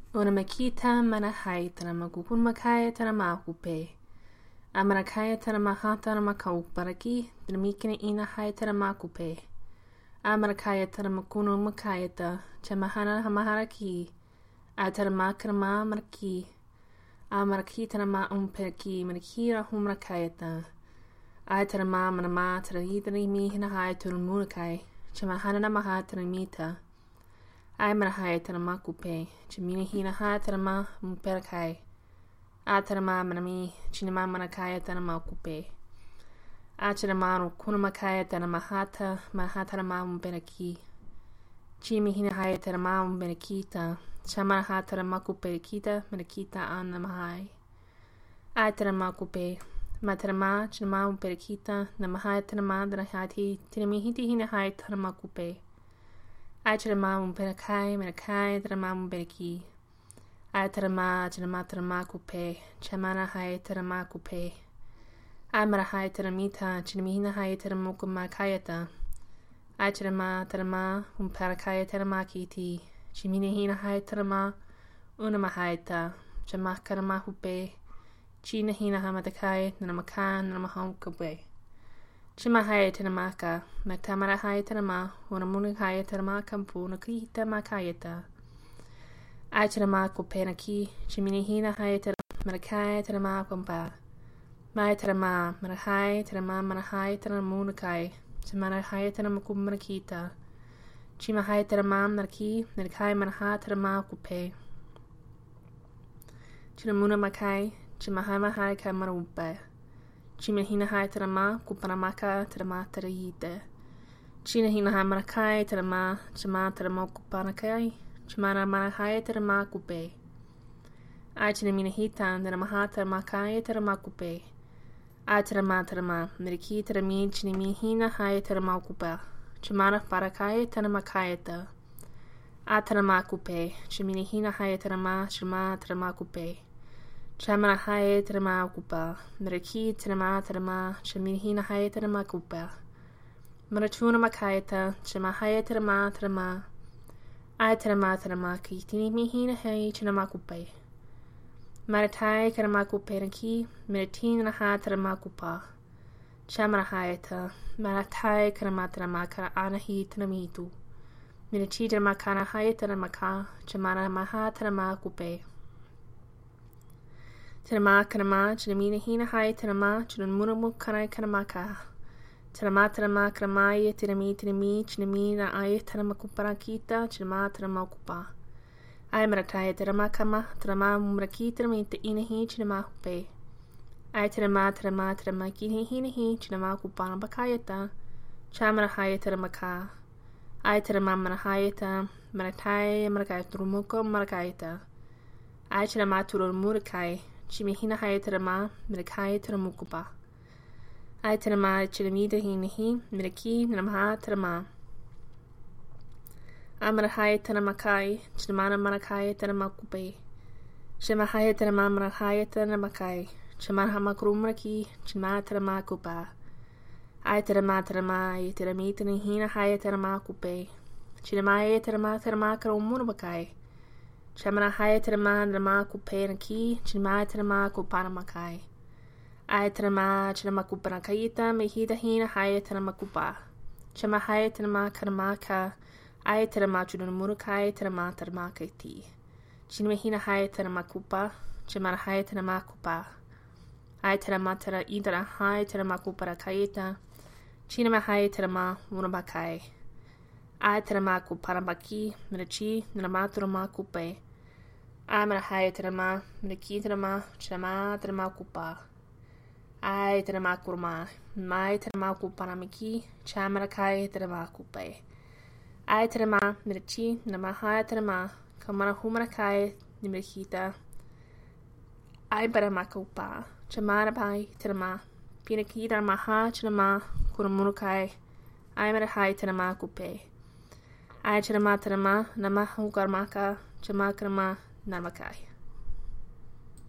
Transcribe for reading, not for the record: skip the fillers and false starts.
Unamakita manahaitana magukun makayatana makupe. Amarakayatana mahatana makauparaki, dramikina ina haitana makupe. Amarakayatana makunu makayata, chamahana hamaharaki, ataramakama maraki. Amarakitana ma umperaki, marakira humrakayata. Atarama manama tarahidani mihina haitul munakai, chamahana mahatana mita. Ai marahayatana makupe, chamina hina hatarama muperakai. Atarama manami, chinama manakayatana makupe. Acharama kunamakayatana mahatarama muperaki. Chimi hina hayatarama muperakita, chamarahatara makupe kita, merakita anamahai. Atarama kupe, matarama, chinama muperakita, namahatarama drahati, tinamihiti hina hayatarama kupe. Acharama mumperakai, merakai, drama mumperaki. Atarama, chanamatarama kupe, chamana hayatarama kupe. Amara hayataramita, chinamihina hayataramukumakayata. Acharama, tarama, umperakaya taраmakiti, chiminahina hayatarama, unamahayata, chamakarama hupe, chinahina hamatakai, namaka, namahamkabe. Chimahayataramaka, matamara hayatarama, unamunakayatarama kampu, nakita makayata. Acharama kupenaki, chiminahina hayatar, marakaya tarama kampa. Mayatarama, marahai, tarama, marahai, taramunakai, chamarahayataramkumarakita. Chimahayataramam narki, narkai maraha tarama kupe. Chiramuna makai, chimahamahai kamarupe. Chimahina hayatarama, kupanamaka, tarama tarahite. Chinahina hamarakai, tarama, chama taramo kupanakai, chimana marahaya tarama kupe. Achinamina naramaha taramakai tarama kupe. Atarama tarama, miriki tarami, chinimihina haya tarama kupa. Chamana parakai taramakayata. Atarama kupe, chiminihina haya tarama, shama tarama kupe. Chamana haya tarama kupa, miriki tarama, chiminihina haya tarama kupa. Maratuna makayata, chama haya tarama. Atarama, kitinimihina haya chanama kupe. Maratai karamakupe naki, meritin naha taramakupa. Chamarahayata, maratai karamatramakara anahi tanamitu. Merichi dramakana hayataramaka, chamara maha taramakupe. Taramakarama, chanamina hina hayatarama, chanamuramukanai karamaka. Taramatarama karamaya tinami, chanamina ayataramakupara chanamataramakupa. Ai marataya taramakama, tarama mumraki taramita inahi chinama hupe. Ai tarama kini hinahi chinama kupana bakayata. Chamarahaya taramaka. Ai tarama marahayata, marataya marakaya turumuko marakayata. Ai charama turumurakai, chimihina hayatarama, marakaya taramukupa. Ai tarama chiramida hinahi, miraki namaha tarama. Amarahaya tanamakai, Chinamana manakai tanamakupe. Shemahaya tanamamarahaya tanamakai, Chamahamakrumraki, Chimataramakupa. I taramatarama, Teramitani hina haya tanamakupe. Chinamaya taramakarumunamakai. Chamanahaya taramanakupe naki, Chimataramakupanamakai. I tarama, Chinamakupanakaita, Mehida hina haya tanamakupa. Chamahaya tanamakaramaka. Ai taramachun murukai taramakaiti. Chinmehina haya taramakupa, chamara haya taramakupa. Ai taramatara idara haya taramakupara kaita. Chinama haya tarama munabakai. Ai taramakuparabaki, mirachi, namaturamakupe. Amara haya tarama, miraki tarama, chama taramakupa. Ai taramakurma, mai taramakuparamiki, chamarakai taramakupe. Ai tarama, mirachi, namahaya tarama, kamara humarakai, nimirikita. Ai baramakupa, chamarabai tarama, pinakita maha chanama, kuramurukai. Ai marahai tarama kupe. Ai charama tarama, namahukarmaka, chamakarama, namakai.